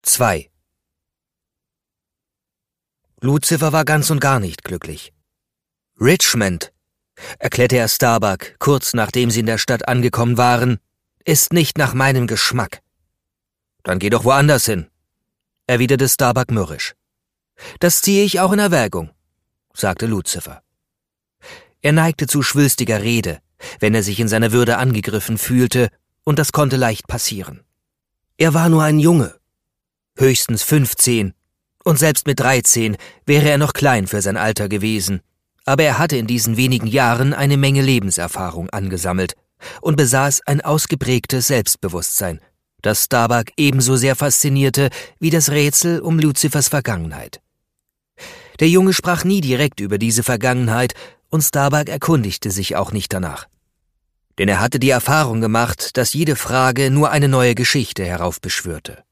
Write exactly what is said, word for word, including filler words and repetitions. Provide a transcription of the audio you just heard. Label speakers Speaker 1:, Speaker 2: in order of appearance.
Speaker 1: zwei. Lucifer war ganz und gar nicht glücklich. »Richmond«, erklärte er Starbuck, kurz nachdem sie in der Stadt angekommen waren, »ist nicht nach meinem Geschmack.« »Dann geh doch woanders hin«, erwiderte Starbuck mürrisch. »Das ziehe ich auch in Erwägung«, sagte Lucifer. Er neigte zu schwülstiger Rede, wenn er sich in seiner Würde angegriffen fühlte, und das konnte leicht passieren. Er war nur ein Junge, höchstens fünfzehn, und selbst mit dreizehn wäre er noch klein für sein Alter gewesen, aber er hatte in diesen wenigen Jahren eine Menge Lebenserfahrung angesammelt und besaß ein ausgeprägtes Selbstbewusstsein, das Starbuck ebenso sehr faszinierte wie das Rätsel um Lucifers Vergangenheit. Der Junge sprach nie direkt über diese Vergangenheit, und Starbuck erkundigte sich auch nicht danach. Denn er hatte die Erfahrung gemacht, dass jede Frage nur eine neue Geschichte heraufbeschwörte.